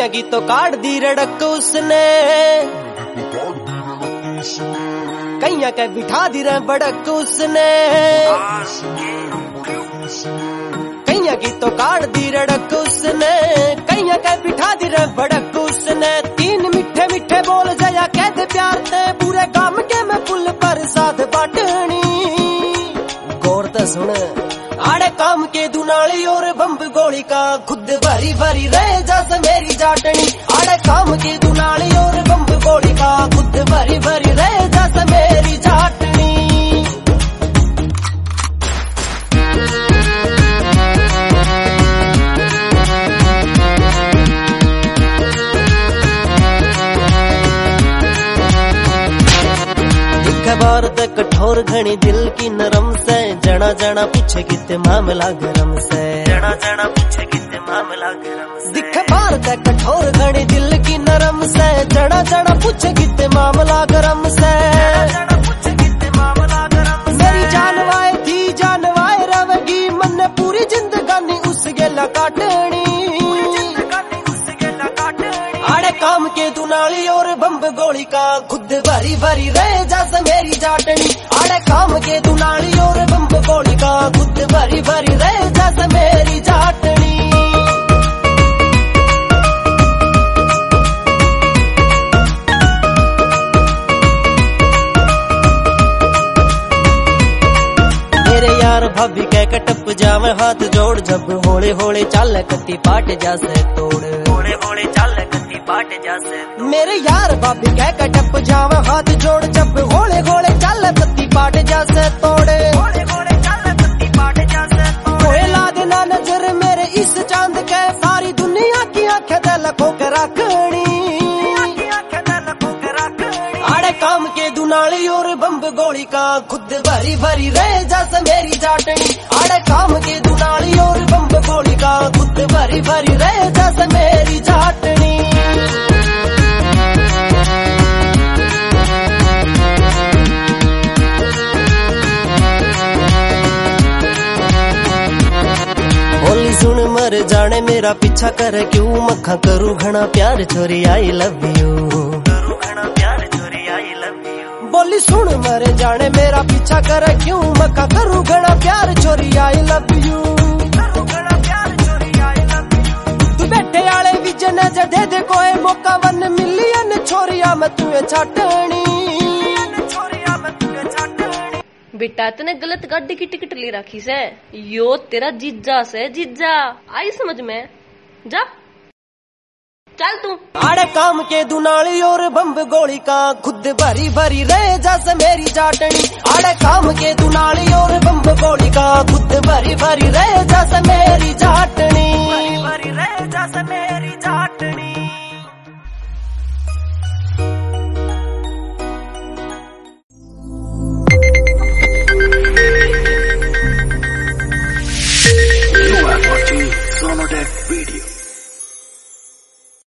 कईया की तो काट दी रड़क उसने, कईया के बिठा दी रे बड़क उसने, कईया की तो काट दी रड़क उसने, कईया के बिठा दी रे बड़क उसने। तीन मिठे मिठे बोल जया कह दे प्यार ते, पूरे गांव के मैं पुल पर साथ बाटनी। गौर ते सुन आड़े काम के दुनाली और बम्ब गोली का खुद भरी भरी रह जस मेरी जाटनी। आड़े काम के दुनाली और बम्ब गोली का खुद भरी भरी रह जस मेरी जाटनी। बार तक कठोर घनी दिल की नरम से, जना जना पूछे किते मामला गरम से, जना जना पूछे किते मामला गरम से। दिख बार तक कठोर घनी दिल की नरम से, जना जना पूछे किते मामला गरम से, जना पूछे किते मामला गरम से। मेरी जानवाए थी जानवाए रवेगी, मन ने पूरी जिंदगानी उस गेला काटनी। आड़े काम के दुनाली और बम्ब गोली का खुद भरी भरी रह जस मेरी जाटनी। आड़े काम के दुनाली और बम्ब गोली का खुद भरी भरी रह जस मेरी जाटनी। मेरे यार भाभी कह के टप जावे हाथ जोड़, जब होले होले चाल कत्ती पाट जासे तोड़, होले होले चाल कत्ती पाट जासे। मेरे यार भाभी कह के टप जावे हाथ जोड़, जब होले होले चाल कत्ती पाट जासे तोड़े, होले होले चाल कत्ती पाट जासे तोड़े। ला देना नजर मेरे इस चांद के, सारी दुनिया की आंखें दे लखों के रखनी। आड़े काम के दुनाली और बम्ब गोली का खुद भरी भरी रह जस मेरी जाटनी। आड़े काम के दुनाली और बम्ब गोली का खुद भरी भरी रह जस मेरी जाटनी। बोली सुन मर जाने मेरा पीछा करे क्यों, मखा करूं घना प्यार छोरी आई लव यू, करूं घना प्यार छोरी आई लव यू। बोली सुन मर जाने मेरा पीछा करे क्यों, मखा करूं घना प्यार छोरी आई लव यू, करूं घना प्यार छोरी आई लव यू। तू बैठे आले विजन जे दे दे कोई मौका, 1 मिलियन छोरिया मैं तुए छाटनी। बेटा तने गलत गाड़ी की टिकट ले रखी से, यो तेरा जीजा से जीजा आई समझ में जा, चल तू। आड़े काम के दुनाली और बम्ब गोली का खुद भरी भरी रह जस मेरी जाटनी। आड़े काम के दुनाली और बम्ब गोली का खुद भरी भरी रह जस मेरी जाटनी, भरी भरी रह जस मेरी